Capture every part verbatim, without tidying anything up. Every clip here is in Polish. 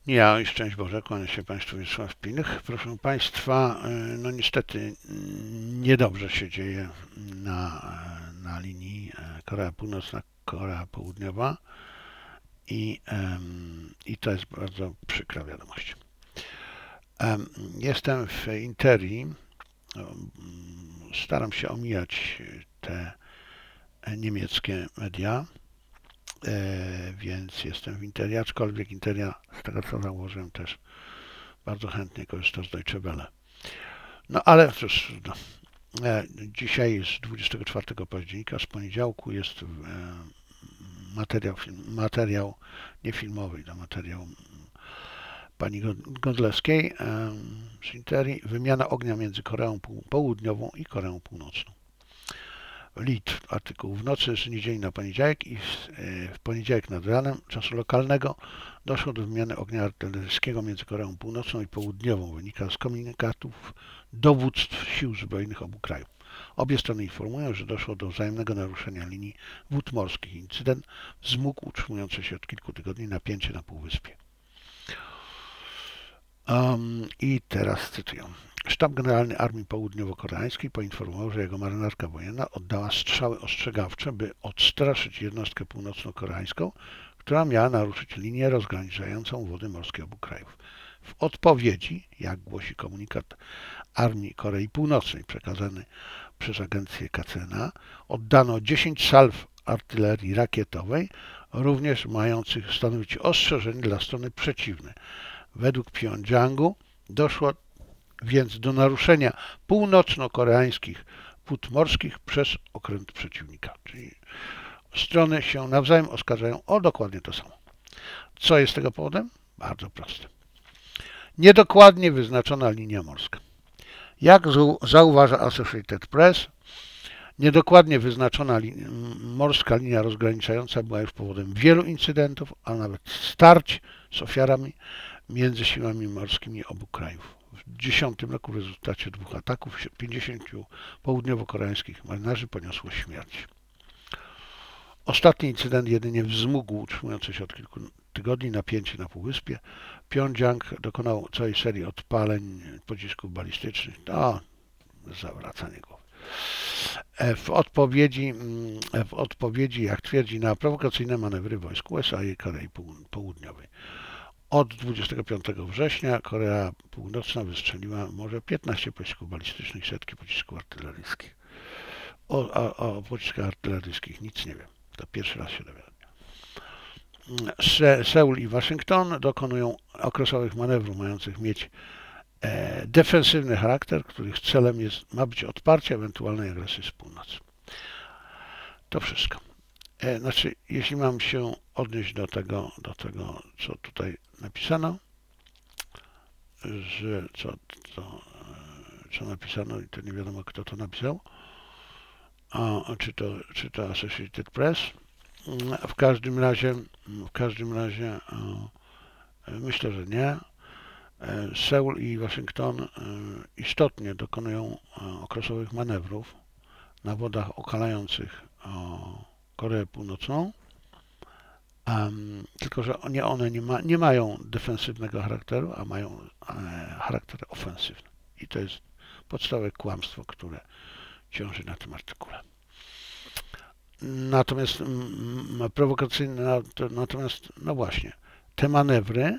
Ja i szczęść Boże, kłaniam się Państwu Wiesław Pilch. Proszę Państwa, no niestety niedobrze się dzieje na, na linii Korea Północna, Korea Południowa i, i to jest bardzo przykra wiadomość. Jestem w Interii, staram się omijać te niemieckie media, więc jestem w Interii, aczkolwiek Interia, z tego co założyłem, też bardzo chętnie korzysta z Deutsche Welle. No ale cóż, no, dzisiaj jest dwudziestego czwartego października, z poniedziałku jest materiał, materiał nie filmowy, to materiał pani Godlewskiej z Interii, wymiana ognia między Koreą Południową i Koreą Północną. Litw, artykuł. W nocy z niedzieli na poniedziałek i w poniedziałek nad ranem czasu lokalnego doszło do wymiany ognia artyleryjskiego między Koreą Północną i Południową. Wynika z komunikatów dowództw sił zbrojnych obu krajów. Obie strony informują, że doszło do wzajemnego naruszenia linii wód morskich. Incydent wzmógł utrzymujące się od kilku tygodni napięcie na półwyspie. Um, I teraz cytuję. Sztab Generalny Armii Południowo-Koreańskiej poinformował, że jego marynarka wojenna oddała strzały ostrzegawcze, by odstraszyć jednostkę północno-koreańską, która miała naruszyć linię rozgraniczającą wody morskie obu krajów. W odpowiedzi, jak głosi komunikat Armii Korei Północnej przekazany przez agencję K C N A, oddano dziesięć salw artylerii rakietowej, również mających stanowić ostrzeżenie dla strony przeciwnej. Według Pjongjangu doszło więc do naruszenia północno-koreańskich wód morskich przez okręt przeciwnika. Czyli strony się nawzajem oskarżają o dokładnie to samo. Co jest tego powodem? Bardzo proste. Niedokładnie wyznaczona linia morska. Jak zauważa Associated Press, niedokładnie wyznaczona li- morska linia rozgraniczająca była już powodem wielu incydentów, a nawet starć z ofiarami między siłami morskimi obu krajów. W dwa tysiące dziesiątym roku w rezultacie dwóch ataków pięćdziesięciu południowo-koreańskich marynarzy poniosło śmierć. Ostatni incydent jedynie wzmógł utrzymujące się od kilku tygodni napięcie na półwyspie. Pjongjang dokonał całej serii odpaleń pocisków balistycznych. To zawracanie głowy. W odpowiedzi, w odpowiedzi, jak twierdzi, na prowokacyjne manewry wojsk U S A i Korei Południowej. Od dwudziestego piątego września Korea Północna wystrzeliła może piętnaście pocisków balistycznych i setki pocisków artyleryjskich. O, o, o pociskach artyleryjskich nic nie wiem. To pierwszy raz się dowiaduję. Se, Seul i Waszyngton dokonują okresowych manewrów mających mieć e, defensywny charakter, których celem jest, ma być odparcie ewentualnej agresji z północy. To wszystko. E, znaczy, jeśli mam się odnieść do tego, do tego, co tutaj napisano, że co, co, co napisano i to nie wiadomo, kto to napisał, a, czy, to, czy to Associated Press. W każdym razie, w każdym razie myślę, że nie. Seul i Waszyngton istotnie dokonują okresowych manewrów na wodach okalających Koreę Północną, tylko że nie one nie, ma, nie mają defensywnego charakteru, a mają charakter ofensywny. I to jest podstawowe kłamstwo, które ciąży na tym artykule. Natomiast prowokacyjne, natomiast no właśnie, te manewry,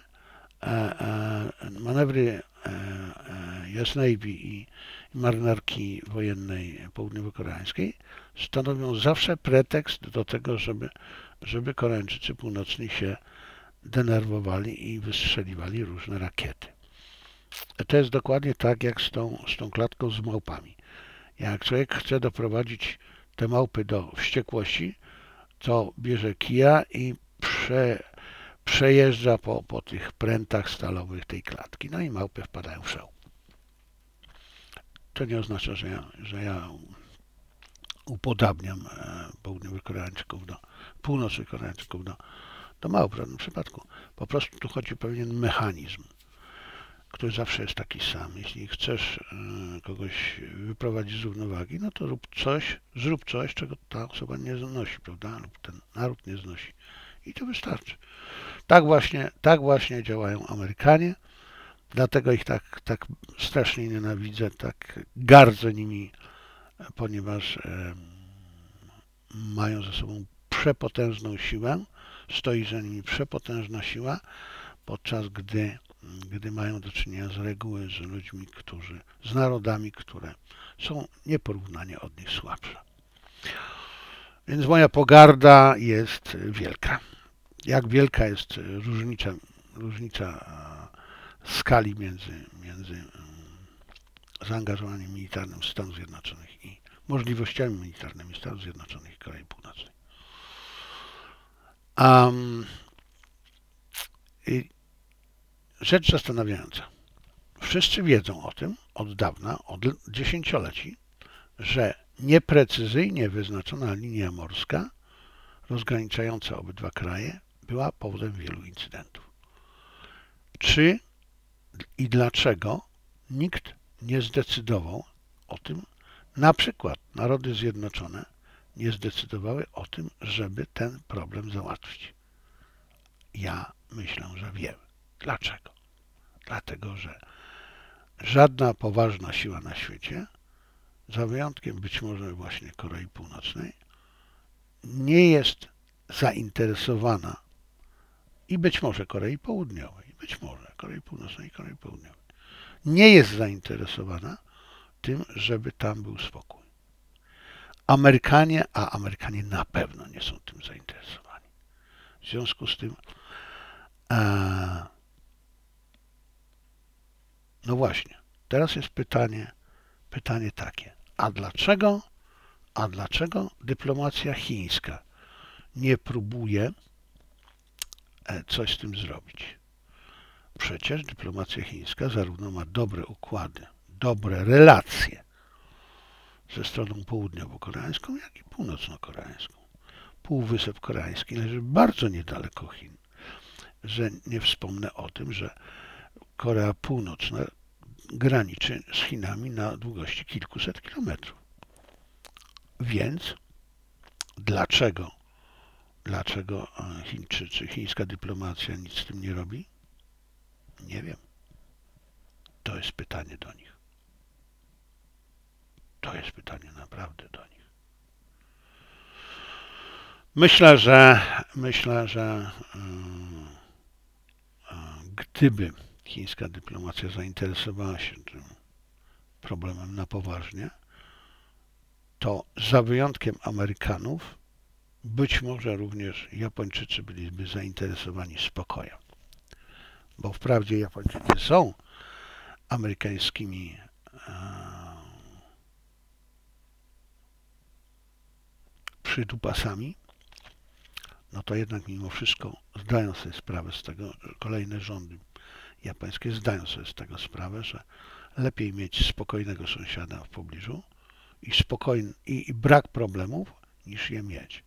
manewry U S Navy i marynarki wojennej południowo-koreańskiej stanowią zawsze pretekst do tego, żeby, żeby Koreańczycy północni się denerwowali i wystrzeliwali różne rakiety. To jest dokładnie tak jak z tą, z tą klatką z małpami. Jak człowiek chce doprowadzić te małpy do wściekłości, to bierze kija i prze, przejeżdża po, po tych prętach stalowych tej klatki. No i małpy wpadają w szał. To nie oznacza, że ja, że ja upodabniam południowych Koreańczyków do północnych Koreańczyków do, do małp w żadnym przypadku. Po prostu tu chodzi o pewien mechanizm, który zawsze jest taki sam. Jeśli chcesz kogoś wyprowadzić z równowagi, no to rób coś, zrób coś, czego ta osoba nie znosi, prawda? Lub ten naród nie znosi. I to wystarczy. Tak właśnie, tak właśnie działają Amerykanie, dlatego ich tak, tak strasznie nienawidzę, tak gardzę nimi, ponieważ e, mają ze sobą przepotężną siłę, stoi za nimi przepotężna siła, podczas gdy, gdy mają do czynienia z reguły z ludźmi, którzy, z narodami, które są nieporównanie od nich słabsze. Więc moja pogarda jest wielka. Jak wielka jest różnica, różnica skali między, między zaangażowaniem militarnym Stanów Zjednoczonych i możliwościami militarnymi Stanów Zjednoczonych i Korei Północnej. Um, i rzecz zastanawiająca. Wszyscy wiedzą o tym od dawna, od dziesięcioleci, że nieprecyzyjnie wyznaczona linia morska rozgraniczająca obydwa kraje była powodem wielu incydentów. Czy i dlaczego nikt nie zdecydował o tym, na przykład Narody Zjednoczone nie zdecydowały o tym, żeby ten problem załatwić? Ja myślę, że wiem. Dlaczego? Dlatego, że żadna poważna siła na świecie, za wyjątkiem być może właśnie Korei Północnej, nie jest zainteresowana i być może Korei Południowej, być może Korei Północnej i Korei Południowej, nie jest zainteresowana tym, żeby tam był spokój. Amerykanie, a Amerykanie na pewno nie są tym zainteresowani. W związku z tym, e, no właśnie, teraz jest pytanie, pytanie takie, a dlaczego, a dlaczego dyplomacja chińska nie próbuje coś z tym zrobić? Przecież dyplomacja chińska zarówno ma dobre układy, dobre relacje ze stroną południowo-koreańską, jak i północno-koreańską. Półwysep Koreański leży bardzo niedaleko Chin, że nie wspomnę o tym, że Korea Północna graniczy z Chinami na długości kilkuset kilometrów. Więc dlaczego, dlaczego Chińczycy, chińska dyplomacja nic z tym nie robi? Nie wiem. To jest pytanie do nich. To jest pytanie naprawdę do nich. Myślę, że myślę, że yy, yy, gdyby chińska dyplomacja zainteresowała się tym problemem na poważnie, to za wyjątkiem Amerykanów, być może również Japończycy byliby zainteresowani spokojem. Bo wprawdzie Japończycy są amerykańskimi e, przydupasami, no to jednak mimo wszystko zdają sobie sprawę z tego, że kolejne rządy japońskie zdają sobie z tego sprawę, że lepiej mieć spokojnego sąsiada w pobliżu i, spokojny, i, i brak problemów, niż je mieć.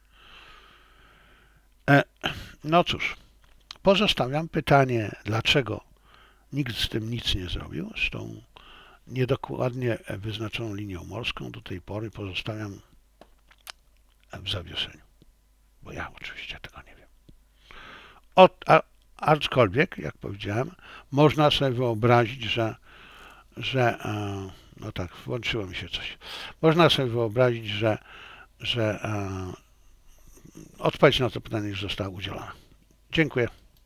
E, no cóż, pozostawiam pytanie, dlaczego nikt z tym nic nie zrobił, z tą niedokładnie wyznaczoną linią morską do tej pory pozostawiam w zawieszeniu, bo ja oczywiście tego nie wiem. Od, a, aczkolwiek, jak powiedziałem, można sobie wyobrazić, że, że no tak, włączyło mi się coś. Można sobie wyobrazić, że, że odpowiedź na to pytanie już została udzielona. Dziękuję.